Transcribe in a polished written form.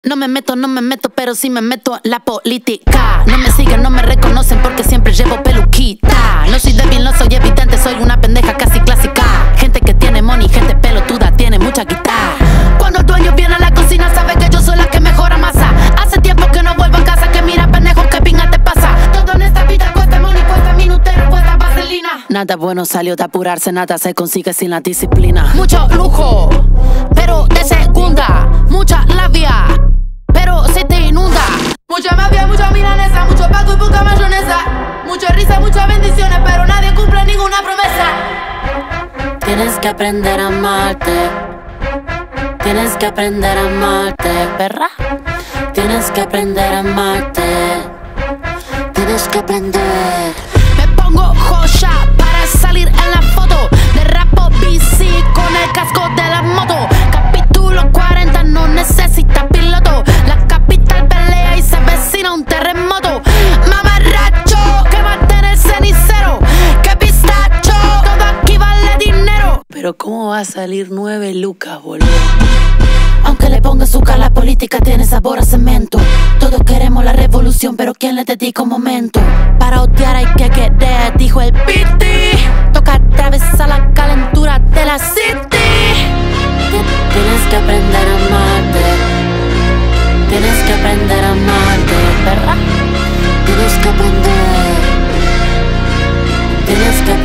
No me meto, pero sí me meto en la política. No me siguen, no me reconocen porque siempre llevo peluquita. No soy débil, no soy evidente, soy una pendeja casi clásica. Gente que tiene money, gente pelotuda, tiene mucha guitarra. Cuando el dueño viene a la cocina, sabe que yo soy la que mejora masa. Hace tiempo que no vuelvo a casa, que mira pendejo, que pinga te pasa. Todo en esta vida cuesta money, cuesta minutero, cuesta vaselina. Nada bueno salió de apurarse, nada se consigue sin la disciplina. Mucho lujo, pero de segunda. Mucha labia, pero se te inunda. Mucha mafia, mucha milanesa, mucho paco y poca mayonesa. Mucha risa, muchas bendiciones, pero nadie cumple ninguna promesa. Tienes que aprender a amarte. Tienes que aprender a amarte, perra. Tienes que aprender a amarte. Tienes que aprender. Me pongo joya para salir en la foto. Derrapo bici con el casco de la moto. Capítulo 40 no necesita piloto. La capital pelea y se avecina un terremoto. Mamarracho que mate en el cenicero. Que pistacho, todo aquí vale dinero. Pero ¿cómo va a salir 9 lucas, boludo? Aunque le ponga azúcar, la política tiene sabor a cemento. Todos queremos la revolución, pero ¿quién le dedica un momento? Para odiar hay que querer, dijo el Piti. Toca atravesar la calentura de la city. Tienes que aprender a amarte. Tienes que aprender a amarte, ¿verdad? Tienes que aprender. Tienes que